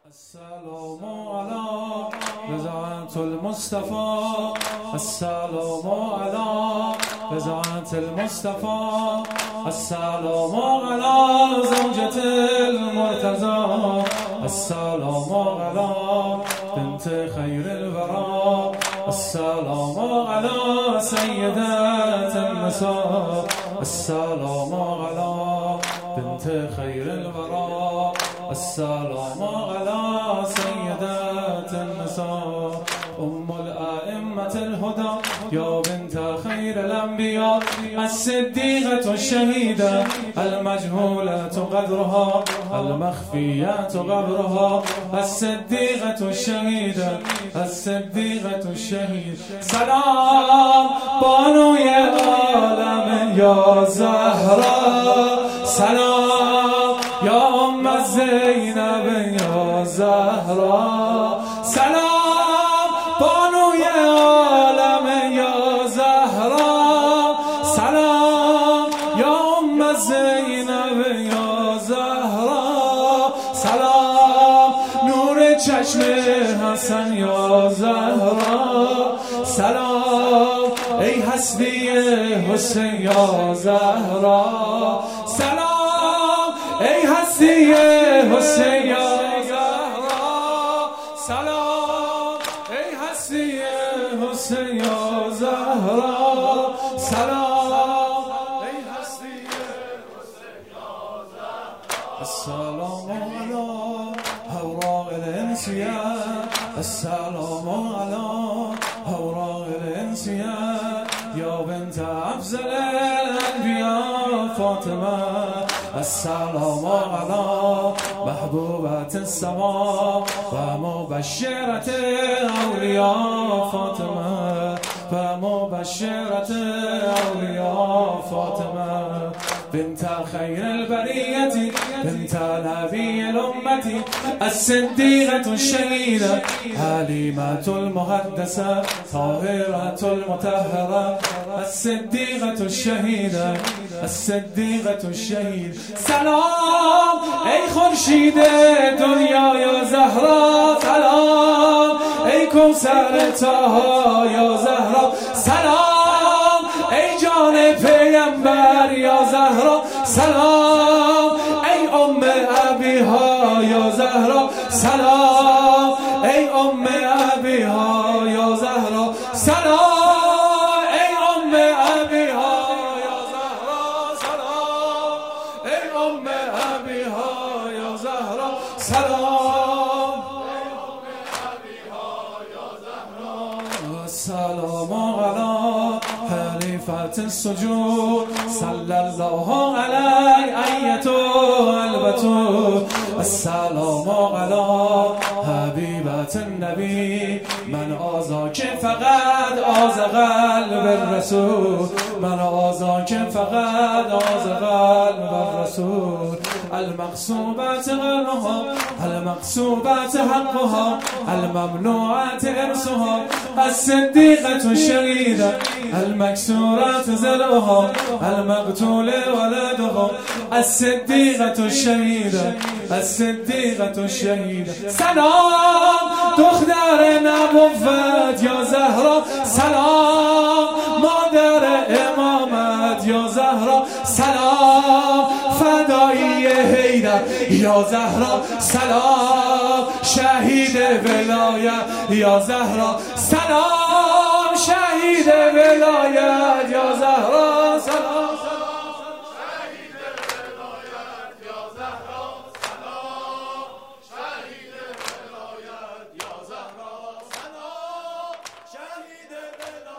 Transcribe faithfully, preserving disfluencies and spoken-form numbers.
السلام على رضاعة المصطفى، السلام على رضاعة المصطفى، السلام على زوجة المرتضى، السلام على بنت خير الورى، السلام على سيدة النساء، السلام على بنت خير الورى، السلام على سيدة النساء، أم الأئمة الهدى يا بنت خير الأنبياء، الصديقة الشهيدة المجهولة قدرها المخفية قبرها، الصديقة الشهيدة الصديقة الشهيدة. سلام بانوی عالم یا زهرا، سلام یا ام زینب یا زهرا، سلام بانوی عالم یا زهرا، سلام یا ام زینب یا زهرا، سلام نور چشم حسن یا زهرا، سلام ای هستی حسین یا زهرا، سلام ای هستی حسین یا زهرا، سلام ای هستی حسین یا زهرا، سلام ای هستی حسین یا زهرا. السلام علی اوراق الانسیه، السلام علی اوراق الانسیه یا بنت افضل الانبیاء فاطمه، السلام على محبوبة السماء ومبشرة أولياء فاطمة، ومبشرة أولياء فاطمة، بنت خير البرية بنت نبي الأمة، الصديقة الشهيدة حليمة المقدسة طاهرة المطهرة، الصديقة الشهيدة الصديقة الشهيدة. سلام ای خورشید دنیا یا زهرا، سلام ای کوثر طه یا زهرا، سلام ای جان پیغمبر یا زهرا، سلام ای ام ابیها یا زهرا، سلام ای ام ابیها یا زهرا، سلام ای ام ابیها یا زهرا، سلام ای ام ابیها یا زهرا، سلام ای ام ابیها یا زهرا. السلام علی خلیفة السجود صلی الله علیه ایتها البتول، السلام علی حبیبة النبی من آذاک فقط آز قلب الرسول، من آذاک فقط آز قلب الرسول، المغصوبات غنها المغصوبات حقها الممنوعات ارثها، الصديقة الشهيدة المكسورات زرعها المقتول ولدها، الصديقة الشهيدة الصديقة الشهيدة. سلام دختر نبوت یا زهرا، سلام مادر امامت یا زهرا، سلام فدایی حیدر یا زهرا، سلام شهید ولایت یا زهرا، سلام شهید ولایت یا زهرا، سلام شهید ولایت یا زهرا، سلام شهید ولایت یا زهرا، سلام شهید ولایت.